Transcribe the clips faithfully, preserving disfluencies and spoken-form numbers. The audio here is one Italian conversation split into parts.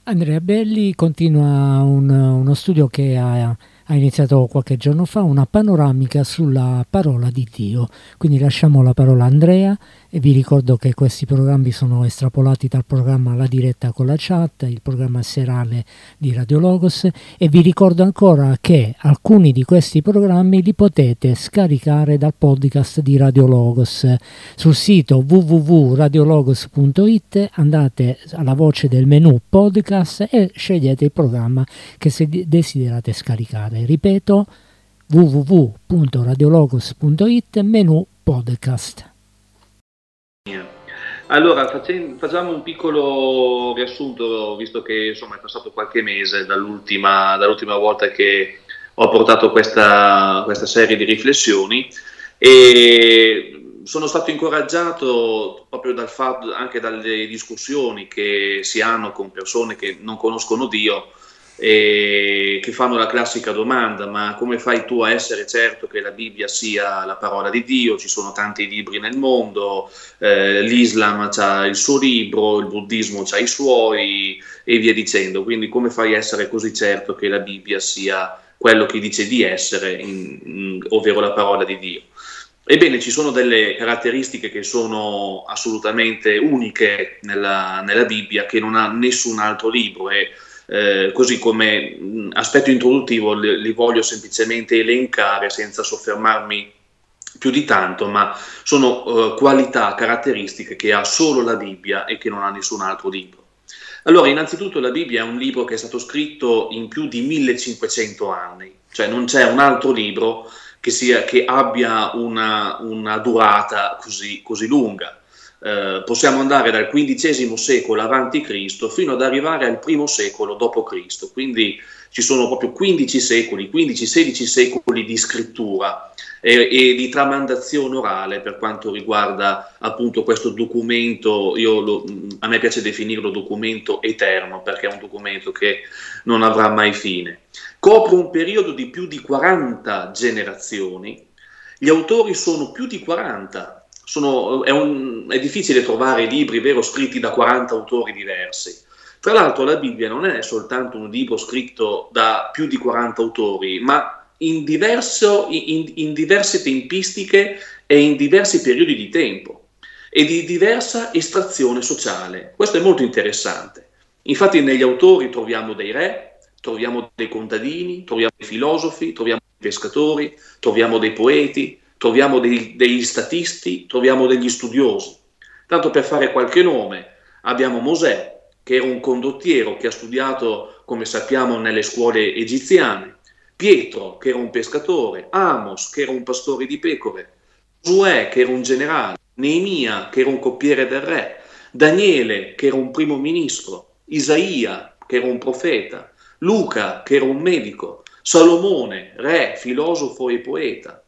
Andrea Belli continua un- uno studio che ha, ha iniziato qualche giorno fa, una panoramica sulla parola di Dio. Quindi lasciamo la parola a Andrea e vi ricordo che questi programmi sono estrapolati dal programma La Diretta con la Chat, il programma serale di Radio Logos, e vi ricordo ancora che alcuni di questi programmi li potete scaricare dal podcast di Radio Logos. Sul sito w w w punto radiologos punto it andate alla voce del menu podcast e scegliete il programma che se desiderate scaricare. Ripeto, w w w punto radiologos punto it, menu podcast. Allora, facem- facciamo un piccolo riassunto, visto che insomma è passato qualche mese dall'ultima, dall'ultima volta che ho portato questa, questa serie di riflessioni, e sono stato incoraggiato proprio dal fatto, anche dalle discussioni che si hanno con persone che non conoscono Dio e che fanno la classica domanda: ma come fai tu a essere certo che la Bibbia sia la parola di Dio? Ci sono tanti libri nel mondo, eh, l'Islam ha il suo libro, il buddismo ha i suoi e via dicendo, quindi come fai a essere così certo che la Bibbia sia quello che dice di essere, in, in, ovvero la parola di Dio? Ebbene, ci sono delle caratteristiche che sono assolutamente uniche nella, nella Bibbia, che non ha nessun altro libro, e Eh, così come mh, aspetto introduttivo li, li voglio semplicemente elencare senza soffermarmi più di tanto, ma sono eh, qualità, caratteristiche che ha solo la Bibbia e che non ha nessun altro libro. Allora, innanzitutto la Bibbia è un libro che è stato scritto in più di millecinquecento anni, cioè non c'è un altro libro che, sia, che abbia una, una durata così, così lunga. Eh, possiamo andare dal quindicesimo secolo avanti Cristo fino ad arrivare al primo secolo dopo Cristo, quindi ci sono proprio quindici secoli, quindici sedici secoli di scrittura e, e di tramandazione orale per quanto riguarda appunto questo documento. Io lo, a me piace definirlo documento eterno, perché è un documento che non avrà mai fine. Copre un periodo di più di quaranta generazioni, gli autori sono più di quaranta. Sono, è, un, è difficile trovare libri vero scritti da quaranta autori diversi. Tra l'altro la Bibbia non è soltanto un libro scritto da più di quaranta autori, ma in, diverso, in, in diverse tempistiche e in diversi periodi di tempo e di diversa estrazione sociale. Questo è molto interessante. Infatti negli autori troviamo dei re, troviamo dei contadini, troviamo dei filosofi, troviamo dei pescatori, troviamo dei poeti, troviamo dei, degli statisti, troviamo degli studiosi. Tanto per fare qualche nome, abbiamo Mosè, che era un condottiero che ha studiato, come sappiamo, nelle scuole egiziane, Pietro, che era un pescatore, Amos, che era un pastore di pecore, Giosuè, che era un generale, Neemia, che era un coppiere del re, Daniele, che era un primo ministro, Isaia, che era un profeta, Luca, che era un medico, Salomone, re, filosofo e poeta,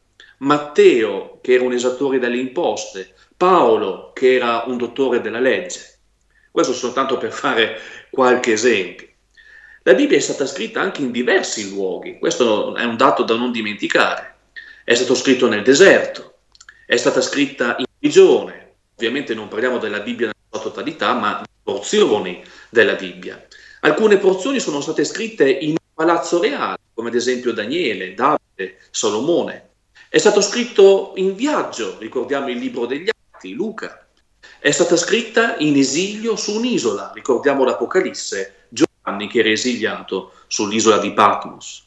Matteo, che era un esattore delle imposte, Paolo, che era un dottore della legge. Questo soltanto per fare qualche esempio. La Bibbia è stata scritta anche in diversi luoghi, questo è un dato da non dimenticare. È stato scritto nel deserto, è stata scritta in prigione. Ovviamente non parliamo della Bibbia nella sua totalità, ma di porzioni della Bibbia. Alcune porzioni sono state scritte in un palazzo reale, come ad esempio Daniele, Davide, Salomone. È stato scritto in viaggio, ricordiamo il libro degli Atti, Luca. È stata scritta in esilio su un'isola, ricordiamo l'Apocalisse, Giovanni che era esiliato sull'isola di Patmos.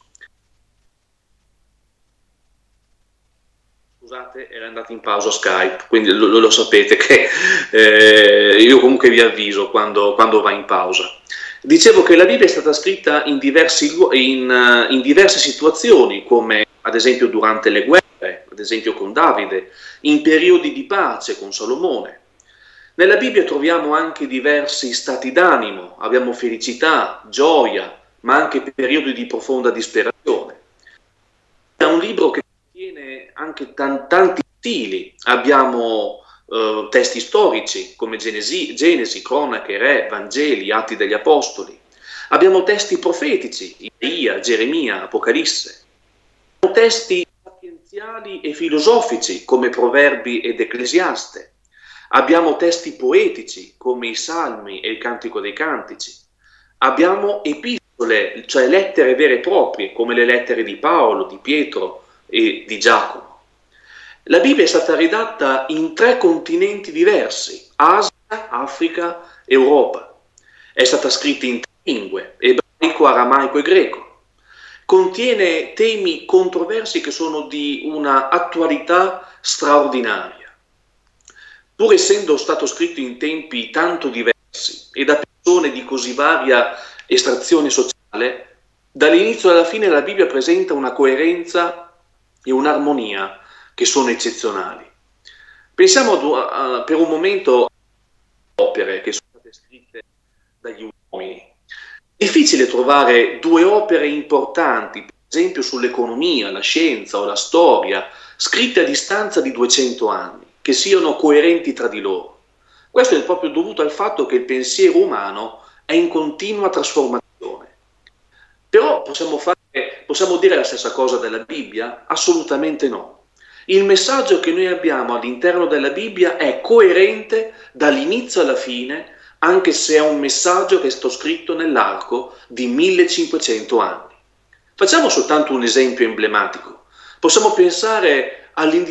Scusate, era andato in pausa Skype, quindi lo, lo sapete che eh, io comunque vi avviso quando, quando va in pausa. Dicevo che la Bibbia è stata scritta in, diversi, in, in diverse situazioni, come ad esempio durante le guerre, ad esempio con Davide, in periodi di pace con Salomone. Nella Bibbia troviamo anche diversi stati d'animo, abbiamo felicità, gioia, ma anche periodi di profonda disperazione. È un libro che contiene anche t- tanti stili, abbiamo eh, testi storici come Genesi, Genesi, Cronache, Re, Vangeli, Atti degli Apostoli. Abbiamo testi profetici, Isaia, Geremia, Apocalisse. Abbiamo testi sapienziali e filosofici come Proverbi ed Ecclesiaste. Abbiamo testi poetici come i Salmi e il Cantico dei Cantici. abbiamo epistole, cioè lettere vere e proprie, come le lettere di Paolo, di Pietro e di Giacomo. La Bibbia è stata redatta in tre continenti diversi, Asia, Africa, Europa. È stata scritta in tre lingue, ebraico, aramaico e greco. Contiene temi controversi che sono di una attualità straordinaria. Pur essendo stato scritto in tempi tanto diversi e da persone di così varia estrazione sociale, dall'inizio alla fine la Bibbia presenta una coerenza e un'armonia che sono eccezionali. Pensiamo a, a, per un momento alle opere che sono state scritte dagli uomini. È difficile trovare due opere importanti, per esempio sull'economia, la scienza o la storia, scritte a distanza di duecento anni, che siano coerenti tra di loro. Questo è proprio dovuto al fatto che il pensiero umano è in continua trasformazione. Però possiamo, fare, possiamo dire la stessa cosa della Bibbia? Assolutamente no. Il messaggio che noi abbiamo all'interno della Bibbia è coerente dall'inizio alla fine, anche se è un messaggio che è stato scritto nell'arco di millecinquecento anni. Facciamo soltanto un esempio emblematico. Possiamo pensare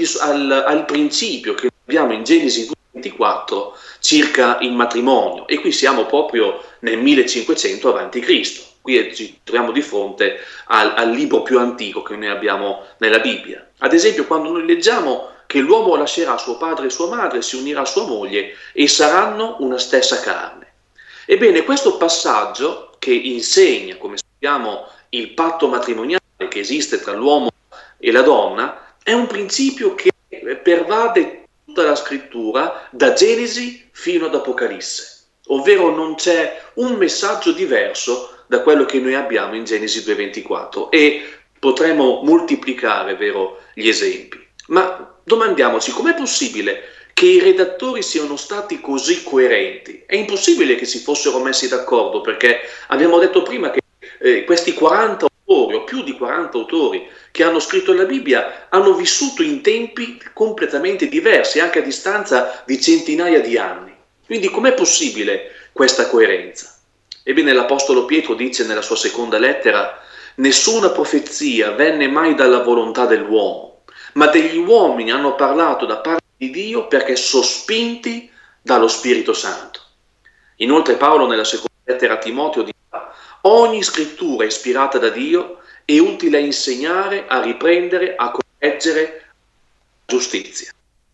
al, al principio che abbiamo in Genesi due ventiquattro circa il matrimonio, e qui siamo proprio nel millecinquecento avanti Cristo. Qui ci troviamo di fronte al, al libro più antico che noi abbiamo nella Bibbia. Ad esempio, quando noi leggiamo che l'uomo lascerà suo padre e sua madre, si unirà a sua moglie e saranno una stessa carne. Ebbene, questo passaggio che insegna, come sappiamo, il patto matrimoniale che esiste tra l'uomo e la donna, è un principio che pervade tutta la scrittura, da Genesi fino ad Apocalisse, ovvero non c'è un messaggio diverso da quello che noi abbiamo in Genesi due ventiquattro, e potremo moltiplicare, vero, gli esempi. Ma domandiamoci, com'è possibile che i redattori siano stati così coerenti? È impossibile che si fossero messi d'accordo, perché abbiamo detto prima che eh, questi quaranta autori, o più di quaranta autori, che hanno scritto la Bibbia, hanno vissuto in tempi completamente diversi, anche a distanza di centinaia di anni. Quindi com'è possibile questa coerenza? Ebbene, l'Apostolo Pietro dice nella sua seconda lettera: nessuna profezia venne mai dalla volontà dell'uomo, ma degli uomini hanno parlato da parte di Dio perché sospinti dallo Spirito Santo. Inoltre Paolo nella seconda lettera a Timoteo dice: ogni scrittura è ispirata da Dio è utile a insegnare, a riprendere, a correggere la giustizia.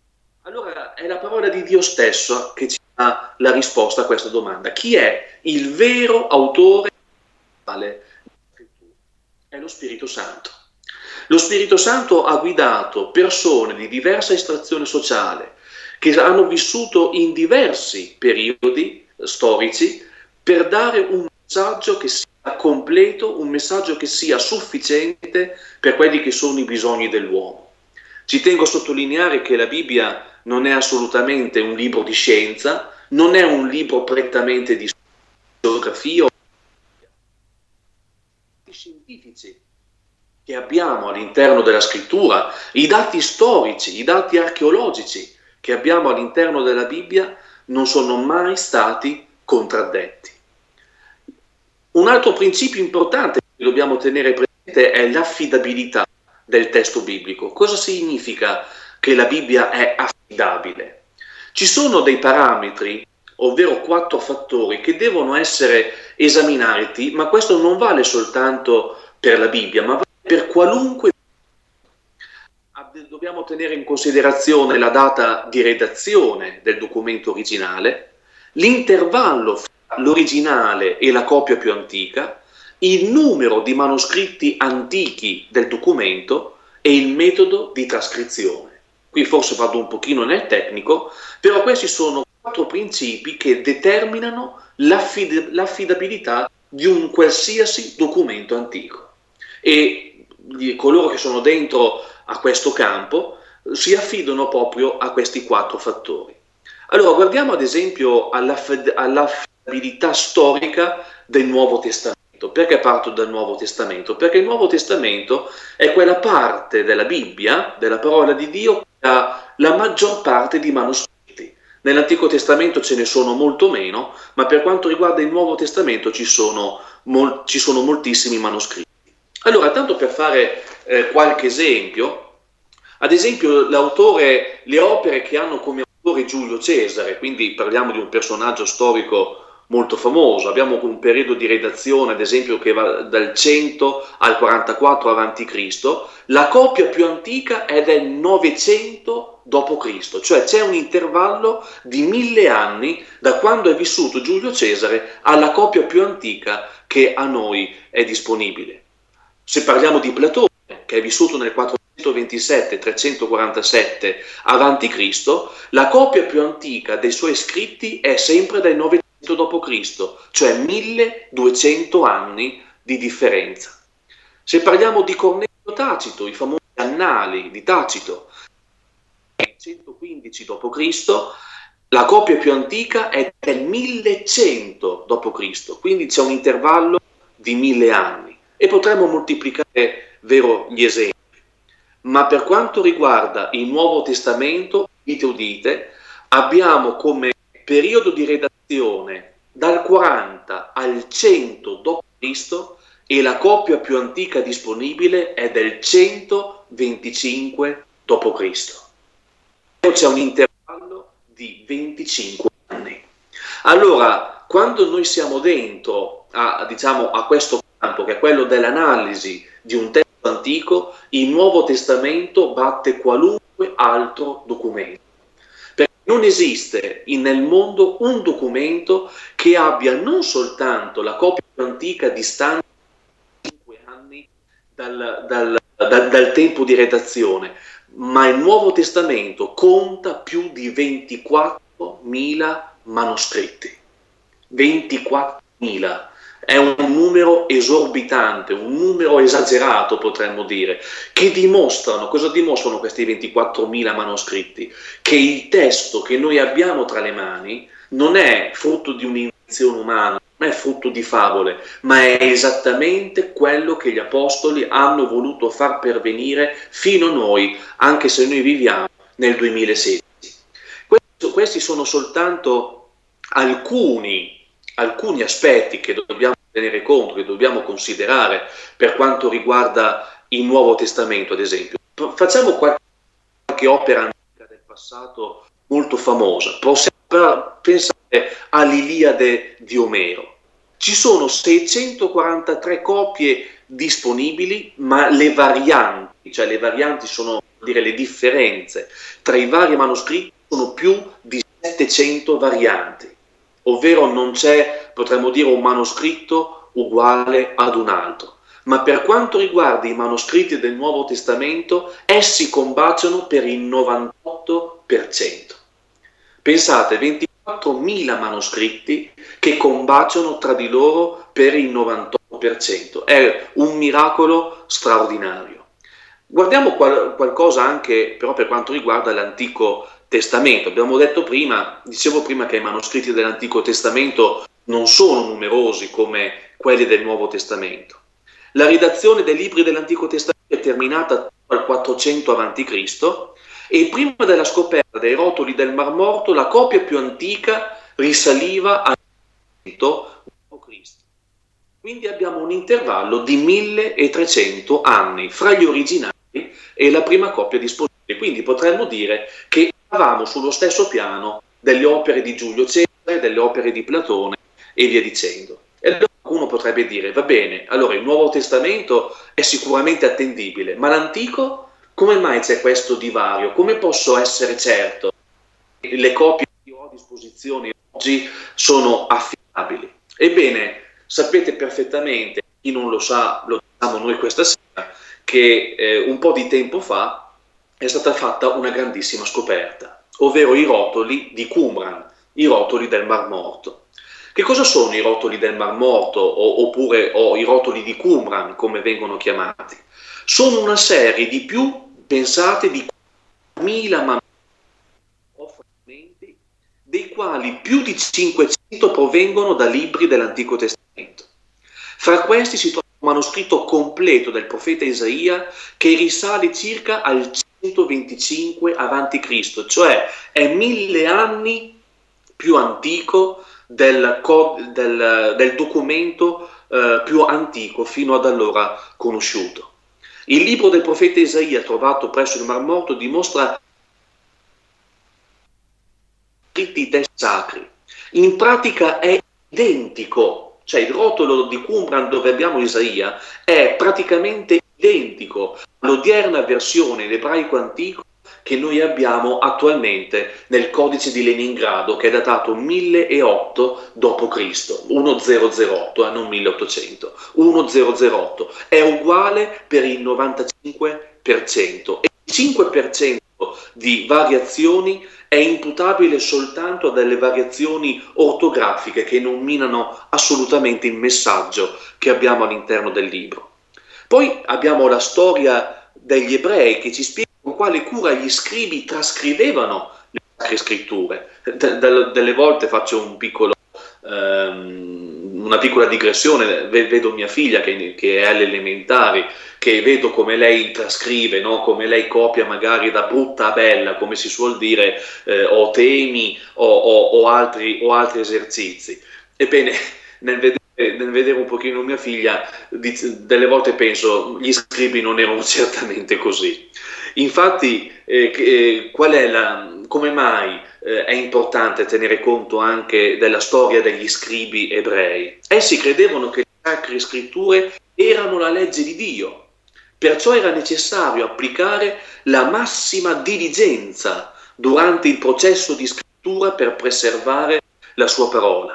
Allora è la parola di Dio stesso che ci dà la risposta a questa domanda. Chi è il vero autore della scrittura? È lo Spirito Santo. Lo Spirito Santo ha guidato persone di diversa estrazione sociale che hanno vissuto in diversi periodi storici per dare un messaggio che sia completo, un messaggio che sia sufficiente per quelli che sono i bisogni dell'uomo. Ci tengo a sottolineare che la Bibbia non è assolutamente un libro di scienza, non è un libro prettamente di geografia o di scientifici che abbiamo all'interno della scrittura, i dati storici, i dati archeologici che abbiamo all'interno della Bibbia non sono mai stati contraddetti. Un altro principio importante che dobbiamo tenere presente è l'affidabilità del testo biblico. Cosa significa che la Bibbia è affidabile? Ci sono dei parametri, ovvero quattro fattori, che devono essere esaminati, ma questo non vale soltanto per la Bibbia, ma vale per qualunque. Dobbiamo tenere in considerazione la data di redazione del documento originale, l'intervallo fra l'originale e la copia più antica, il numero di manoscritti antichi del documento e il metodo di trascrizione. Qui forse vado un pochino nel tecnico, però questi sono quattro principi che determinano l'affid- l'affidabilità di un qualsiasi documento antico. E coloro che sono dentro a questo campo si affidano proprio a questi quattro fattori. Allora guardiamo ad esempio all'affid- all'affidabilità storica del Nuovo Testamento. Perché parto dal Nuovo Testamento? Perché il Nuovo Testamento è quella parte della Bibbia, della parola di Dio, che ha la maggior parte di manoscritti. Nell'Antico Testamento ce ne sono molto meno, ma per quanto riguarda il Nuovo Testamento ci sono, mol- ci sono moltissimi manoscritti. Allora, tanto per fare eh, qualche esempio, ad esempio l'autore, le opere che hanno come autore Giulio Cesare, quindi parliamo di un personaggio storico molto famoso, abbiamo un periodo di redazione, ad esempio, che va dal cento al quarantaquattro avanti Cristo, la copia più antica è del novecento dopo Cristo, cioè c'è un intervallo di mille anni da quando è vissuto Giulio Cesare alla copia più antica che a noi è disponibile. Se parliamo di Platone, che è vissuto nel quattrocentoventisette trecentoquarantasette avanti Cristo, la copia più antica dei suoi scritti è sempre del novecento dopo Cristo, cioè milleduecento anni di differenza. Se parliamo di Cornelio Tacito, i famosi Annali di Tacito, centoquindici dopo Cristo, la copia più antica è del millecento dopo Cristo, quindi c'è un intervallo di mille anni. E potremmo moltiplicare, vero, gli esempi. Ma per quanto riguarda il Nuovo Testamento, udite udite, abbiamo come periodo di redazione dal quaranta al cento dopo Cristo e la copia più antica disponibile è del centoventicinque dopo Cristo. C'è un intervallo di venticinque anni. Allora, quando noi siamo dentro a, diciamo, a questo campo, che è quello dell'analisi di un testo antico, il Nuovo Testamento batte qualunque altro documento. Perché non esiste nel mondo un documento che abbia non soltanto la copia più antica distante cinque anni dal, dal, dal, dal tempo di redazione, ma il Nuovo Testamento conta più di ventiquattromila manoscritti. ventiquattromila. È un numero esorbitante, un numero esagerato, potremmo dire, che dimostrano, cosa dimostrano questi ventiquattromila manoscritti? Che il testo che noi abbiamo tra le mani non è frutto di un'invenzione umana, non è frutto di favole, ma è esattamente quello che gli apostoli hanno voluto far pervenire fino a noi, anche se noi viviamo nel duemilasedici. Questo, questi sono soltanto alcuni alcuni aspetti che dobbiamo tenere conto, che dobbiamo considerare per quanto riguarda il Nuovo Testamento, ad esempio. Facciamo qualche, qualche opera antica del passato molto famosa. Possiamo pensare all'Iliade di Omero. Ci sono seicentoquarantatré copie disponibili, ma le varianti, cioè le varianti sono, dire, le differenze tra i vari manoscritti sono più di settecento varianti. Ovvero non c'è, potremmo dire, un manoscritto uguale ad un altro. Ma per quanto riguarda i manoscritti del Nuovo Testamento, essi combaciano per il novantotto per cento. Pensate, ventiquattromila manoscritti che combaciano tra di loro per il novantotto per cento. È un miracolo straordinario. Guardiamo qual- qualcosa anche però per quanto riguarda l'Antico Testamento. Abbiamo detto prima, dicevo prima che i manoscritti dell'Antico Testamento non sono numerosi come quelli del Nuovo Testamento. La redazione dei libri dell'Antico Testamento è terminata al quattrocento avanti Cristo e prima della scoperta dei rotoli del Mar Morto la copia più antica risaliva al cento dopo Cristo. Quindi abbiamo un intervallo di milletrecento anni fra gli originali e la prima copia disponibile. Quindi potremmo dire che eravamo sullo stesso piano delle opere di Giulio Cesare, delle opere di Platone e via dicendo. E allora qualcuno potrebbe dire, va bene, allora il Nuovo Testamento è sicuramente attendibile, ma l'Antico? Come mai c'è questo divario? Come posso essere certo che le copie che ho a disposizione oggi sono affidabili? Ebbene, sapete perfettamente, chi non lo sa, lo diciamo noi questa sera, che eh, un po' di tempo fa è stata fatta una grandissima scoperta, ovvero i rotoli di Qumran, i rotoli del Mar Morto. Che cosa sono i rotoli del Mar Morto o, oppure o i rotoli di Qumran, come vengono chiamati? Sono una serie di più, pensate, di mila frammenti, dei quali più di cinquecento provengono da libri dell'Antico Testamento. Fra questi si trova un manoscritto completo del profeta Isaia che risale circa al duecentoventicinque avanti Cristo, cioè è mille anni più antico del, del, del documento eh, più antico fino ad allora conosciuto. Il libro del profeta Isaia, trovato presso il Mar Morto, dimostra scritti testi sacri. In pratica è identico, cioè il rotolo di Qumran dove abbiamo Isaia è praticamente identico all'odierna versione in ebraico antico che noi abbiamo attualmente nel codice di Leningrado, che è datato milleotto dopo Cristo, milleotto, eh, non milleottocento, milleotto, è uguale per il novantacinque per cento e il cinque per cento di variazioni è imputabile soltanto a delle variazioni ortografiche che non minano assolutamente il messaggio che abbiamo all'interno del libro. Poi abbiamo la storia degli ebrei che ci spiega con quale cura gli scribi trascrivevano le sacre scritture. D- d- delle volte faccio un piccolo, um, una piccola digressione, v- vedo mia figlia che, che è alle elementari, che vedo come lei trascrive, no? Come lei copia magari da brutta a bella, come si suol dire, eh, o temi o, o, o, altri, o altri esercizi. Ebbene, nel vedere nel vedere un pochino mia figlia, delle volte penso gli scribi non erano certamente così. Infatti, eh, eh, qual è la, come mai eh, è importante tenere conto anche della storia degli scribi ebrei? Essi credevano che le sacre scritture erano la legge di Dio, perciò era necessario applicare la massima diligenza durante il processo di scrittura per preservare la sua parola.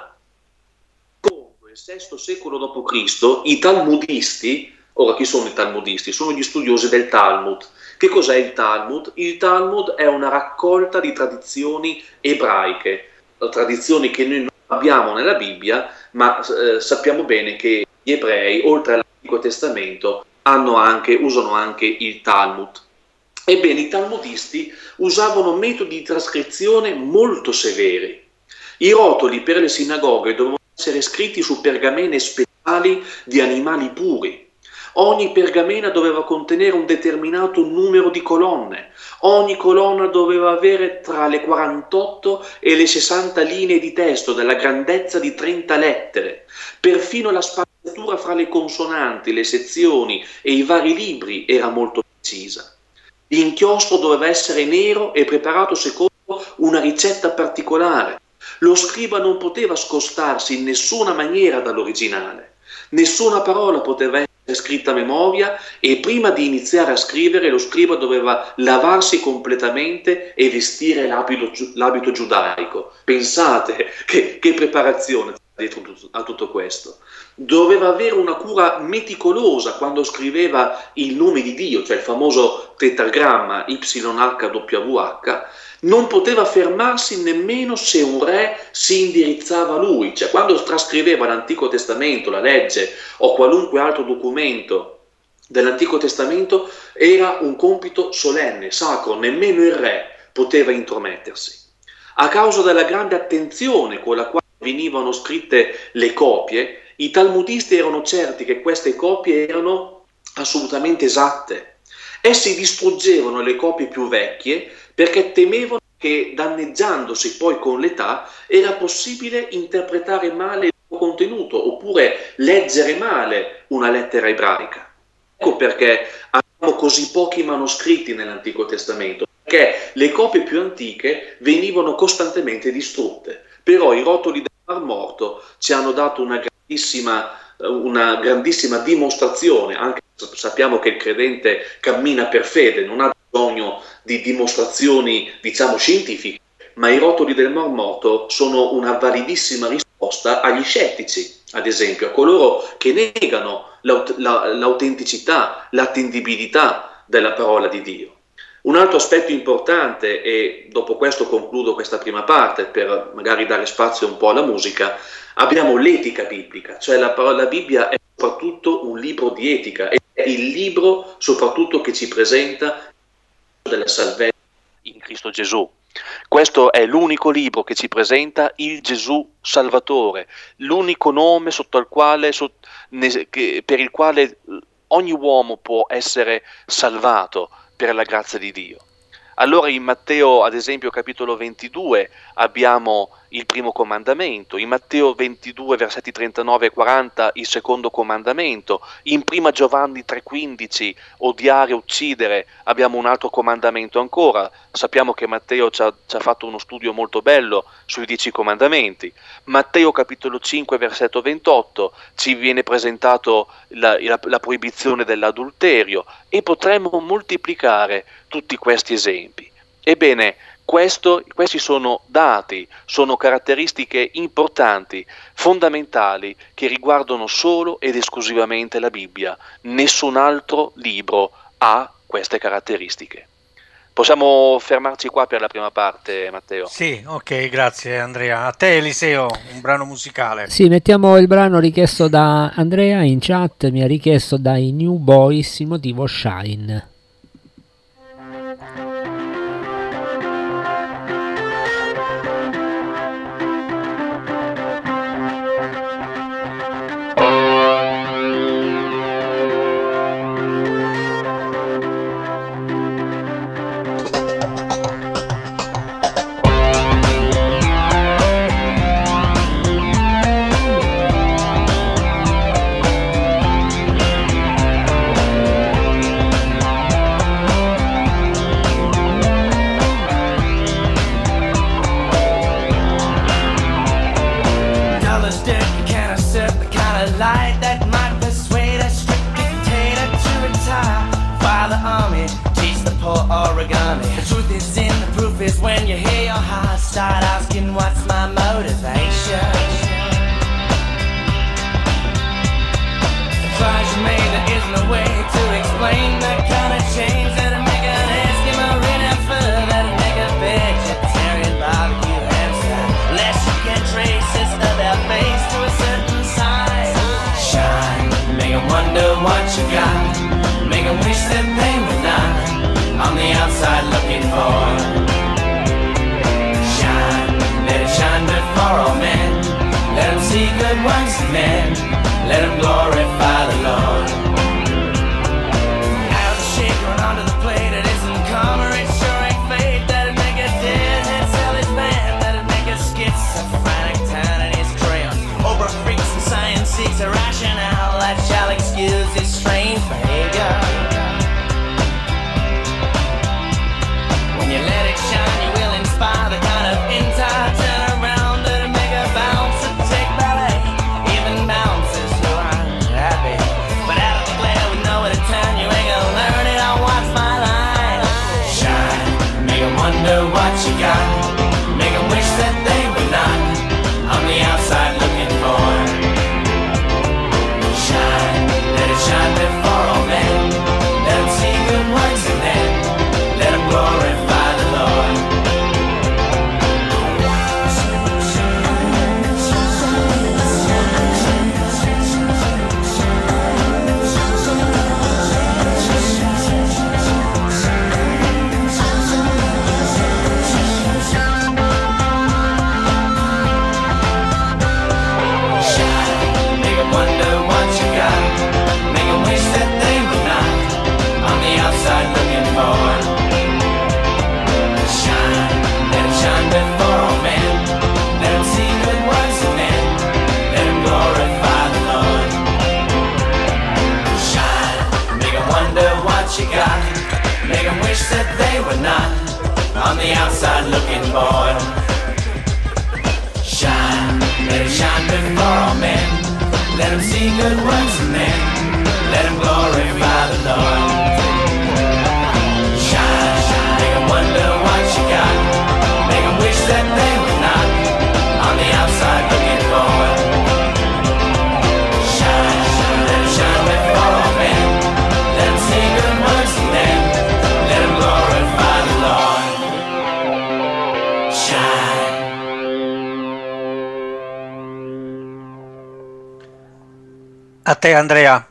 Nel sesto secolo dopo Cristo i talmudisti, ora chi sono i talmudisti? Sono gli studiosi del Talmud. Che cos'è il Talmud? Il Talmud è una raccolta di tradizioni ebraiche, tradizioni che noi non abbiamo nella Bibbia, ma eh, sappiamo bene che gli ebrei, oltre all'Antico Testamento, hanno anche, usano anche il Talmud. Ebbene, i talmudisti usavano metodi di trascrizione molto severi. I rotoli per le sinagoghe dovevano essere scritti su pergamene speciali di animali puri. Ogni pergamena doveva contenere un determinato numero di colonne. Ogni colonna doveva avere tra le quarantotto e le sessanta linee di testo della grandezza di trenta lettere. Perfino la spaziatura fra le consonanti, le sezioni e i vari libri era molto precisa. L'inchiostro doveva essere nero e preparato secondo una ricetta particolare. Lo scriba non poteva scostarsi in nessuna maniera dall'originale. Nessuna parola poteva essere scritta a memoria e prima di iniziare a scrivere lo scriba doveva lavarsi completamente e vestire l'abito, l'abito giudaico. Pensate che, che preparazione dietro a tutto questo. Doveva avere una cura meticolosa quando scriveva il nome di Dio, cioè il famoso tetragramma Y H W H. Non poteva fermarsi nemmeno se un re si indirizzava a lui, cioè quando trascriveva l'Antico Testamento, la legge o qualunque altro documento dell'Antico Testamento era un compito solenne, sacro, nemmeno il re poteva intromettersi. A causa della grande attenzione con la quale venivano scritte le copie, i talmudisti erano certi che queste copie erano assolutamente esatte. Essi distruggevano le copie più vecchie perché temevano che, danneggiandosi poi con l'età, era possibile interpretare male il suo contenuto oppure leggere male una lettera ebraica. Ecco perché abbiamo così pochi manoscritti nell'Antico Testamento, perché le copie più antiche venivano costantemente distrutte. Però i rotoli del Mar Morto ci hanno dato una grandissima, una grandissima dimostrazione, anche se sappiamo che il credente cammina per fede, non ha bisogno di dimostrazioni, diciamo, scientifiche, ma i rotoli del Mar Morto sono una validissima risposta agli scettici, ad esempio, a coloro che negano l'aut- la- l'autenticità, l'attendibilità della parola di Dio. Un altro aspetto importante, e dopo questo concludo questa prima parte per magari dare spazio un po' alla musica, abbiamo l'etica biblica, cioè la, la Bibbia è soprattutto un libro di etica, è il libro soprattutto che ci presenta della salvezza in Cristo Gesù. Questo è l'unico libro che ci presenta il Gesù Salvatore, l'unico nome sotto il quale, sotto, ne, che, per il quale ogni uomo può essere salvato per la grazia di Dio. Allora in Matteo, ad esempio, capitolo ventidue, abbiamo il primo comandamento, in Matteo ventidue, versetti trentanove e quaranta, il secondo comandamento, in prima Giovanni tre quindici, odiare, uccidere, abbiamo un altro comandamento ancora. Sappiamo che Matteo ci ha, ci ha fatto uno studio molto bello sui dieci comandamenti. Matteo capitolo cinque, versetto ventotto, ci viene presentato la, la, la proibizione dell'adulterio, e potremmo moltiplicare tutti questi esempi. Ebbene, questo, questi sono dati, sono caratteristiche importanti, fondamentali, che riguardano solo ed esclusivamente la Bibbia. Nessun altro libro ha queste caratteristiche. Possiamo fermarci qua per la prima parte, Matteo? Sì, ok, grazie Andrea. A te Eliseo, un brano musicale. Sì, mettiamo il brano richiesto da Andrea in chat, mi ha richiesto dai New Boys il motivo Shine. A te Andrea.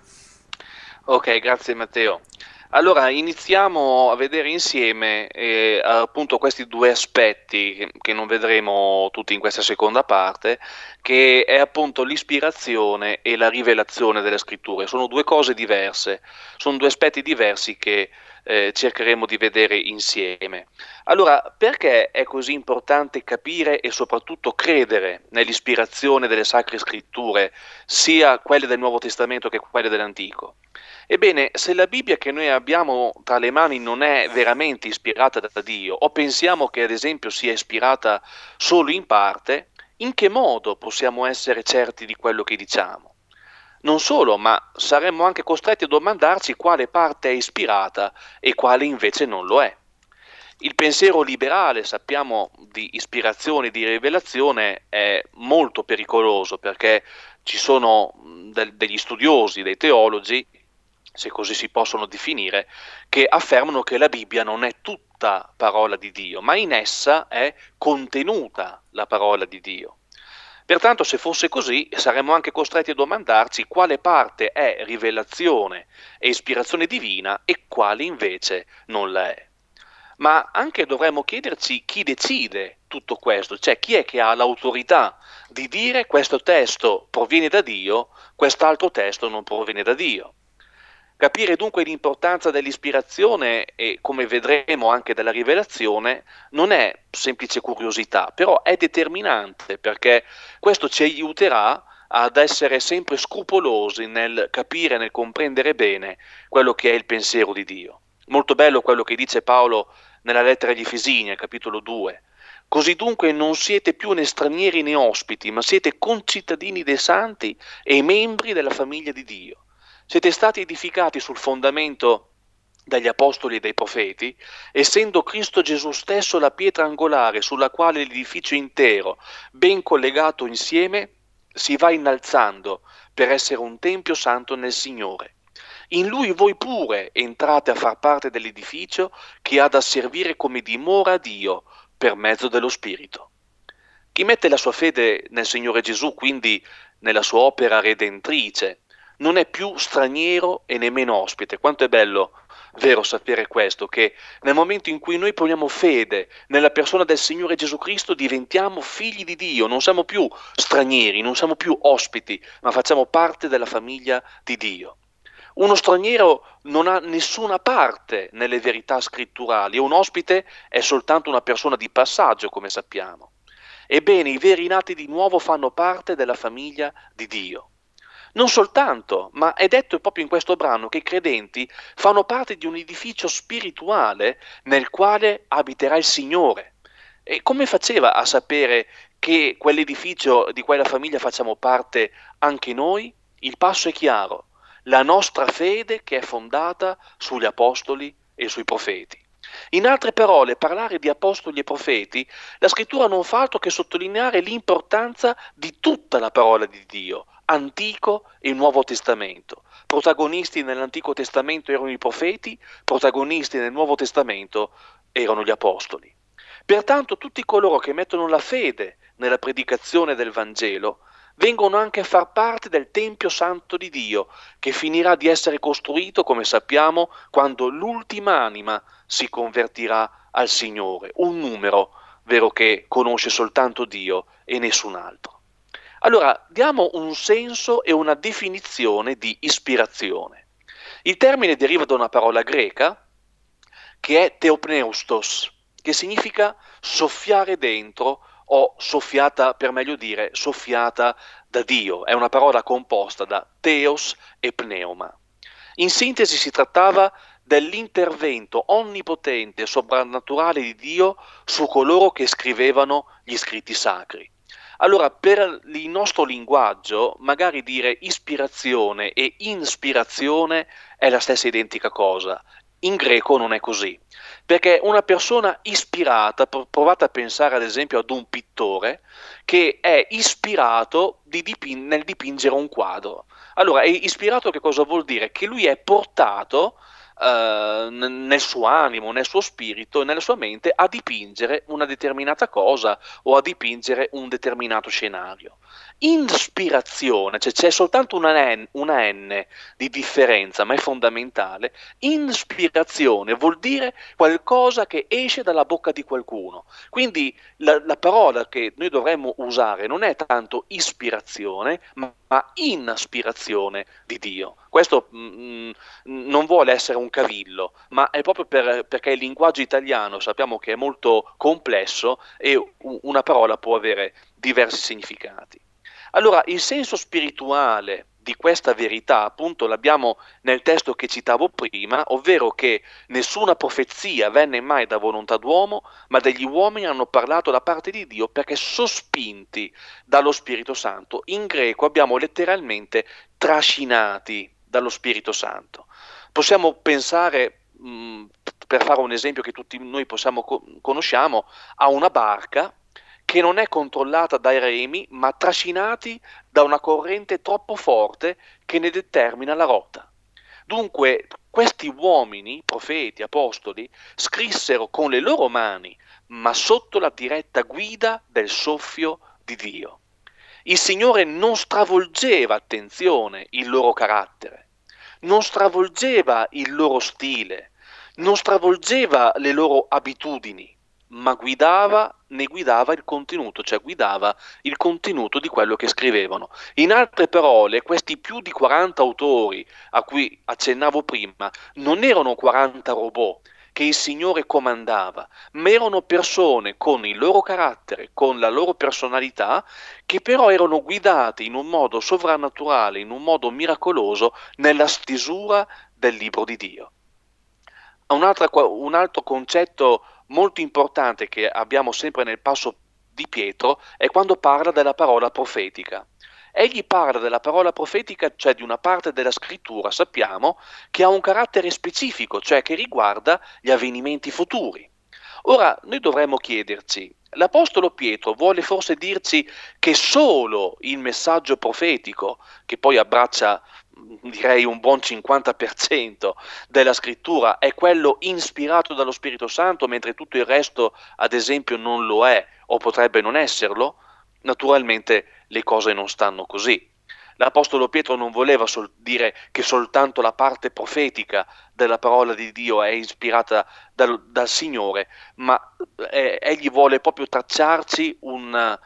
Ok, grazie Matteo. Allora iniziamo a vedere insieme eh, appunto questi due aspetti che, che non vedremo tutti in questa seconda parte, che è appunto l'ispirazione e la rivelazione delle scritture. Sono due cose diverse, sono due aspetti diversi che eh, cercheremo di vedere insieme. Allora, perché è così importante capire e soprattutto credere nell'ispirazione delle Sacre Scritture, sia quelle del Nuovo Testamento che quelle dell'Antico? Ebbene, se la Bibbia che noi abbiamo tra le mani non è veramente ispirata da Dio, o pensiamo che ad esempio sia ispirata solo in parte, in che modo possiamo essere certi di quello che diciamo? Non solo, ma saremmo anche costretti a domandarci quale parte è ispirata e quale invece non lo è. Il pensiero liberale, sappiamo, di ispirazione e di rivelazione è molto pericoloso, perché ci sono del- degli studiosi, dei teologi, se così si possono definire, che affermano che la Bibbia non è tutta parola di Dio, ma in essa è contenuta la parola di Dio. Pertanto, se fosse così, saremmo anche costretti a domandarci quale parte è rivelazione e ispirazione divina e quale invece non la è. Ma anche dovremmo chiederci chi decide tutto questo, cioè chi è che ha l'autorità di dire questo testo proviene da Dio, quest'altro testo non proviene da Dio. Capire dunque l'importanza dell'ispirazione e, come vedremo anche della rivelazione, non è semplice curiosità, però è determinante, perché questo ci aiuterà ad essere sempre scrupolosi nel capire, nel comprendere bene quello che è il pensiero di Dio. Molto bello quello che dice Paolo nella lettera agli Efesini, al capitolo due. Così dunque non siete più né stranieri né ospiti, ma siete concittadini dei santi e membri della famiglia di Dio. Siete stati edificati sul fondamento dagli apostoli e dai profeti, essendo Cristo Gesù stesso la pietra angolare sulla quale l'edificio intero, ben collegato insieme, si va innalzando per essere un tempio santo nel Signore. In Lui voi pure entrate a far parte dell'edificio che ha da servire come dimora a Dio per mezzo dello Spirito. Chi mette la sua fede nel Signore Gesù, quindi nella sua opera redentrice, non è più straniero e nemmeno ospite. Quanto è bello, vero, sapere questo, che nel momento in cui noi poniamo fede nella persona del Signore Gesù Cristo diventiamo figli di Dio, non siamo più stranieri, non siamo più ospiti, ma facciamo parte della famiglia di Dio. Uno straniero non ha nessuna parte nelle verità scritturali e un ospite è soltanto una persona di passaggio, come sappiamo. Ebbene, i veri nati di nuovo fanno parte della famiglia di Dio. Non soltanto, ma è detto proprio in questo brano che i credenti fanno parte di un edificio spirituale nel quale abiterà il Signore. E come faceva a sapere che quell'edificio, di quella famiglia facciamo parte anche noi? Il passo è chiaro: la nostra fede che è fondata sugli apostoli e sui profeti. In altre parole, parlare di apostoli e profeti, la scrittura non fa altro che sottolineare l'importanza di tutta la parola di Dio, Antico e Nuovo Testamento. Protagonisti nell'Antico Testamento erano i profeti, protagonisti nel Nuovo Testamento erano gli apostoli. Pertanto tutti coloro che mettono la fede nella predicazione del Vangelo vengono anche a far parte del Tempio Santo di Dio, che finirà di essere costruito, come sappiamo, quando l'ultima anima si convertirà al Signore, un numero, vero, che conosce soltanto Dio e nessun altro. Allora, diamo un senso e una definizione di ispirazione. Il termine deriva da una parola greca che è theopneustos, che significa soffiare dentro, o soffiata, per meglio dire, soffiata da Dio. È una parola composta da theos e pneuma. In sintesi si trattava dell'intervento onnipotente e soprannaturale di Dio su coloro che scrivevano gli scritti sacri. Allora, per il nostro linguaggio, magari dire ispirazione e ispirazione è la stessa identica cosa. In greco non è così, perché una persona ispirata, provate a pensare ad esempio ad un pittore che è ispirato di dipin- nel dipingere un quadro. Allora, è ispirato che cosa vuol dire? Che lui è portato Uh, nel suo animo, nel suo spirito e nella sua mente a dipingere una determinata cosa o a dipingere un determinato scenario. Inspirazione, cioè c'è soltanto una N, una N di differenza, ma è fondamentale. Inspirazione vuol dire qualcosa che esce dalla bocca di qualcuno. Quindi la, la parola che noi dovremmo usare non è tanto ispirazione, ma, ma inaspirazione di Dio. Questo mh, non vuole essere un cavillo, ma è proprio per, perché il linguaggio italiano sappiamo che è molto complesso e una parola può avere diversi significati. Allora, il senso spirituale di questa verità, appunto, l'abbiamo nel testo che citavo prima, ovvero che nessuna profezia venne mai da volontà d'uomo, ma degli uomini hanno parlato da parte di Dio perché sospinti dallo Spirito Santo. In greco abbiamo letteralmente trascinati dallo Spirito Santo. Possiamo pensare, mh, per fare un esempio che tutti noi possiamo co- conosciamo, a una barca che non è controllata dai remi, ma trascinati da una corrente troppo forte che ne determina la rotta. Dunque, questi uomini, profeti, apostoli, scrissero con le loro mani, ma sotto la diretta guida del soffio di Dio. Il Signore non stravolgeva, attenzione, il loro carattere, non stravolgeva il loro stile, non stravolgeva le loro abitudini, ma guidava, ne guidava il contenuto, cioè guidava il contenuto di quello che scrivevano. In altre parole, questi più di quaranta autori a cui accennavo prima non erano quaranta robot che il Signore comandava, ma erano persone con il loro carattere, con la loro personalità, che però erano guidate in un modo sovrannaturale, in un modo miracoloso, nella stesura del libro di Dio. Un altro, un altro concetto molto importante che abbiamo sempre nel passo di Pietro è quando parla della parola profetica. Egli parla della parola profetica, cioè di una parte della scrittura, sappiamo, che ha un carattere specifico, cioè che riguarda gli avvenimenti futuri. Ora, noi dovremmo chiederci, l'Apostolo Pietro vuole forse dirci che solo il messaggio profetico, che poi abbraccia direi un buon cinquanta per cento della scrittura, è quello ispirato dallo Spirito Santo, mentre tutto il resto, ad esempio, non lo è o potrebbe non esserlo? Naturalmente le cose non stanno così. L'Apostolo Pietro non voleva sol- dire che soltanto la parte profetica della parola di Dio è ispirata dal, dal Signore, ma eh, egli vuole proprio tracciarci un,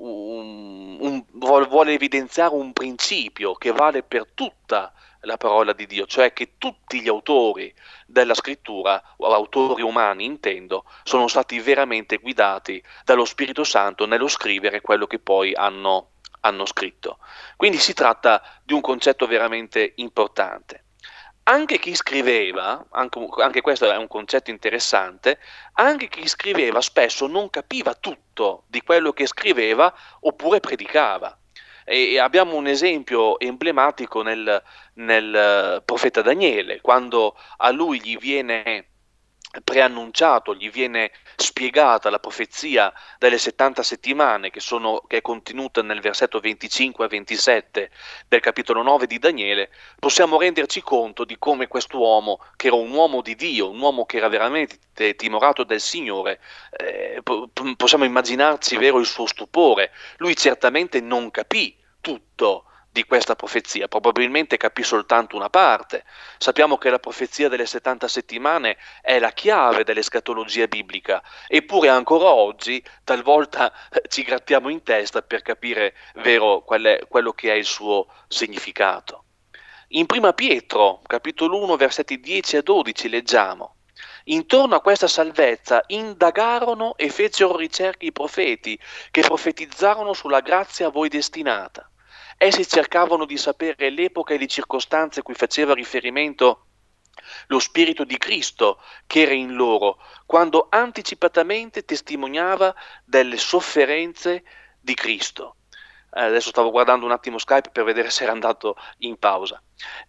un, un vuole evidenziare un principio che vale per tutta la parola di Dio, cioè che tutti gli autori della scrittura, o autori umani intendo, sono stati veramente guidati dallo Spirito Santo nello scrivere quello che poi hanno hanno scritto. Quindi si tratta di un concetto veramente importante. Anche chi scriveva, anche, anche questo è un concetto interessante, anche chi scriveva spesso non capiva tutto di quello che scriveva oppure predicava. E abbiamo un esempio emblematico nel, nel profeta Daniele, quando a lui gli viene preannunciato, gli viene spiegata la profezia delle settanta settimane che, sono, che è contenuta nel versetto venticinque a ventisette del capitolo nove di Daniele, possiamo renderci conto di come quest'uomo, che era un uomo di Dio, un uomo che era veramente timorato del Signore, eh, possiamo immaginarci vero il suo stupore. Lui certamente non capì tutto di questa profezia, probabilmente capì soltanto una parte. Sappiamo che la profezia delle settanta settimane è la chiave dell'escatologia biblica, eppure ancora oggi talvolta ci grattiamo in testa per capire vero qual è, quello che è il suo significato. In prima Pietro, capitolo uno, versetti dieci a dodici, leggiamo: intorno a questa salvezza indagarono e fecero ricerche i profeti, che profetizzarono sulla grazia a voi destinata. Essi cercavano di sapere l'epoca e le circostanze a cui faceva riferimento lo Spirito di Cristo che era in loro, quando anticipatamente testimoniava delle sofferenze di Cristo. Eh, adesso stavo guardando un attimo Skype per vedere se era andato in pausa.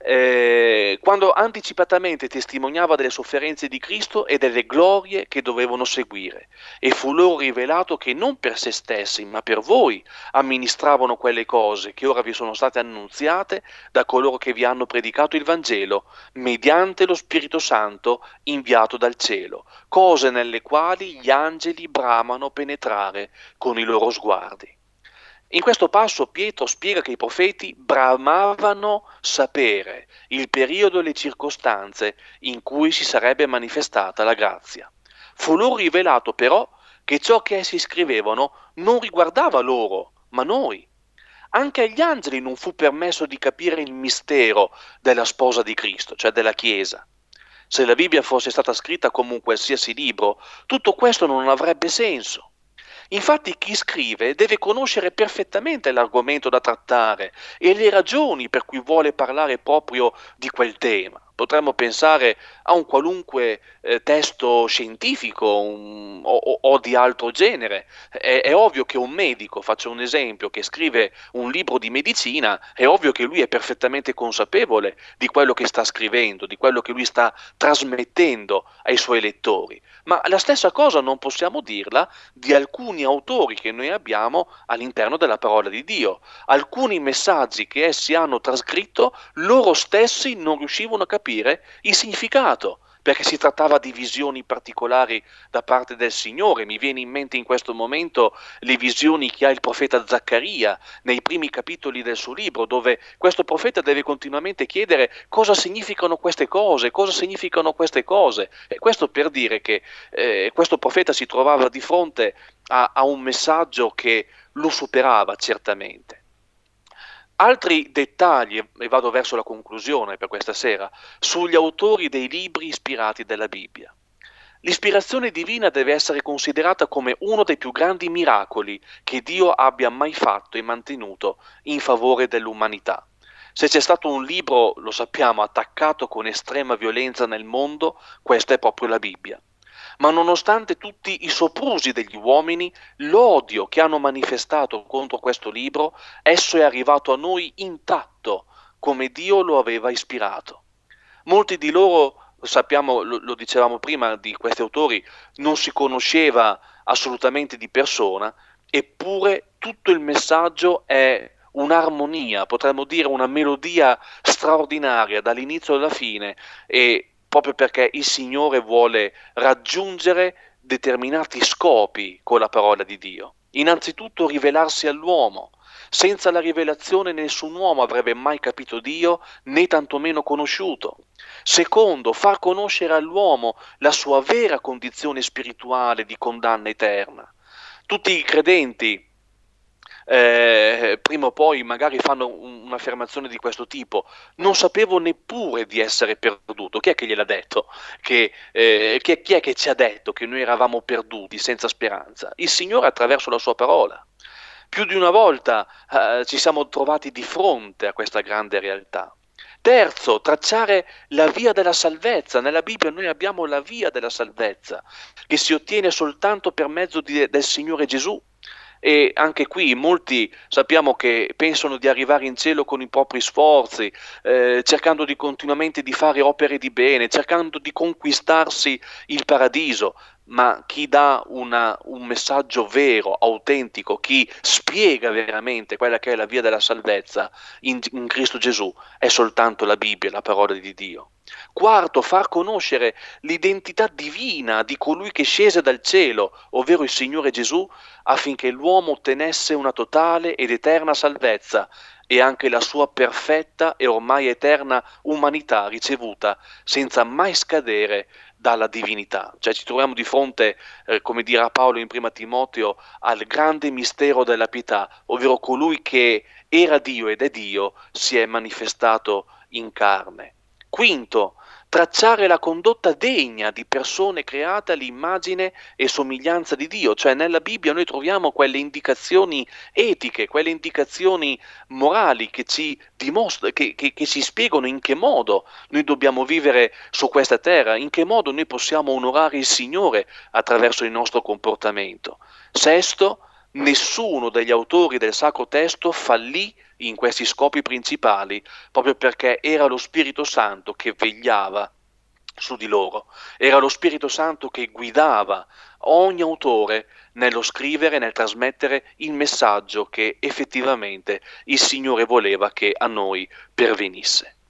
Eh, quando anticipatamente testimoniava delle sofferenze di Cristo e delle glorie che dovevano seguire, e fu loro rivelato che non per se stessi, ma per voi amministravano quelle cose che ora vi sono state annunziate da coloro che vi hanno predicato il Vangelo, mediante lo Spirito Santo inviato dal cielo, cose nelle quali gli angeli bramano penetrare con i loro sguardi. In questo passo Pietro spiega che i profeti bramavano sapere il periodo e le circostanze in cui si sarebbe manifestata la grazia. Fu loro rivelato però che ciò che essi scrivevano non riguardava loro, ma noi. Anche agli angeli non fu permesso di capire il mistero della sposa di Cristo, cioè della Chiesa. Se la Bibbia fosse stata scritta come un qualsiasi libro, tutto questo non avrebbe senso. Infatti chi scrive deve conoscere perfettamente l'argomento da trattare e le ragioni per cui vuole parlare proprio di quel tema. Potremmo pensare a un qualunque eh, testo scientifico un, o, o di altro genere. È, è ovvio che un medico, faccio un esempio, che scrive un libro di medicina, è ovvio che lui è perfettamente consapevole di quello che sta scrivendo, di quello che lui sta trasmettendo ai suoi lettori. Ma la stessa cosa non possiamo dirla di alcuni autori che noi abbiamo all'interno della parola di Dio. Alcuni messaggi che essi hanno trascritto, loro stessi non riuscivano a capire il significato, perché si trattava di visioni particolari da parte del Signore. Mi viene in mente in questo momento le visioni che ha il profeta Zaccaria nei primi capitoli del suo libro, dove questo profeta deve continuamente chiedere cosa significano queste cose, cosa significano queste cose. E questo per dire che eh, questo profeta si trovava di fronte a, a un messaggio che lo superava certamente. Altri dettagli, e vado verso la conclusione per questa sera, sugli autori dei libri ispirati della Bibbia. L'ispirazione divina deve essere considerata come uno dei più grandi miracoli che Dio abbia mai fatto e mantenuto in favore dell'umanità. Se c'è stato un libro, lo sappiamo, attaccato con estrema violenza nel mondo, questa è proprio la Bibbia. Ma nonostante tutti i soprusi degli uomini, l'odio che hanno manifestato contro questo libro, esso è arrivato a noi intatto, come Dio lo aveva ispirato. Molti di loro, sappiamo, lo, lo dicevamo prima, di questi autori, non si conosceva assolutamente di persona, eppure tutto il messaggio è un'armonia, potremmo dire una melodia straordinaria dall'inizio alla fine, e proprio perché il Signore vuole raggiungere determinati scopi con la parola di Dio. Innanzitutto rivelarsi all'uomo. Senza la rivelazione nessun uomo avrebbe mai capito Dio, né tantomeno conosciuto. Secondo, far conoscere all'uomo la sua vera condizione spirituale di condanna eterna. Tutti i credenti Eh, prima o poi magari fanno un, un'affermazione di questo tipo: non sapevo neppure di essere perduto. Chi è che gliel'ha detto? Che, eh, chi, è, chi è che ci ha detto che noi eravamo perduti, senza speranza? Il Signore attraverso la sua parola. Più di una volta eh, ci siamo trovati di fronte a questa grande realtà. Terzo, tracciare la via della salvezza. Nella Bibbia noi abbiamo la via della salvezza, che si ottiene soltanto per mezzo di, del Signore Gesù. E anche qui molti sappiamo che pensano di arrivare in cielo con i propri sforzi, eh, cercando di continuamente di fare opere di bene, cercando di conquistarsi il paradiso. Ma chi dà una, un messaggio vero, autentico, chi spiega veramente quella che è la via della salvezza in, in Cristo Gesù, è soltanto la Bibbia, la parola di Dio. Quarto, far conoscere l'identità divina di colui che scese dal cielo, ovvero il Signore Gesù, affinché l'uomo ottenesse una totale ed eterna salvezza e anche la sua perfetta e ormai eterna umanità ricevuta senza mai scadere dalla divinità. Cioè ci troviamo di fronte, eh, come dirà Paolo in prima Timoteo, al grande mistero della pietà, ovvero colui che era Dio ed è Dio si è manifestato in carne. Quinto, tracciare la condotta degna di persone create all'immagine e somiglianza di Dio, cioè nella Bibbia noi troviamo quelle indicazioni etiche, quelle indicazioni morali che ci dimostrano, che, che, che ci spiegano in che modo noi dobbiamo vivere su questa terra, in che modo noi possiamo onorare il Signore attraverso il nostro comportamento. Sesto, nessuno degli autori del Sacro Testo fallì in questi scopi principali, proprio perché era lo Spirito Santo che vegliava su di loro, era lo Spirito Santo che guidava ogni autore nello scrivere, nel trasmettere il messaggio che effettivamente il Signore voleva che a noi pervenisse.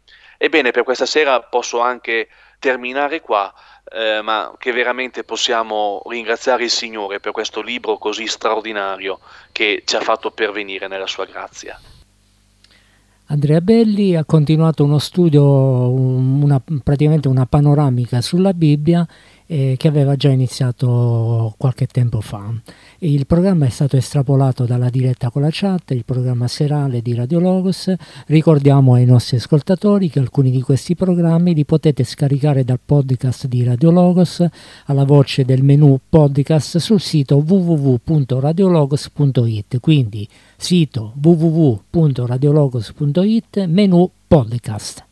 Ebbene, per questa sera posso anche terminare qua, eh, ma che veramente possiamo ringraziare il Signore per questo libro così straordinario che ci ha fatto pervenire nella sua grazia. Andrea Belli ha continuato uno studio, una, praticamente una panoramica sulla Bibbia eh, che aveva già iniziato qualche tempo fa. Il programma è stato estrapolato dalla diretta con la chat, il programma serale di Radio Logos. Ricordiamo ai nostri ascoltatori che alcuni di questi programmi li potete scaricare dal podcast di Radio Logos alla voce del menu podcast sul sito w w w punto radiologos punto i t, quindi sito w w w punto radiologos punto i t, menu podcast.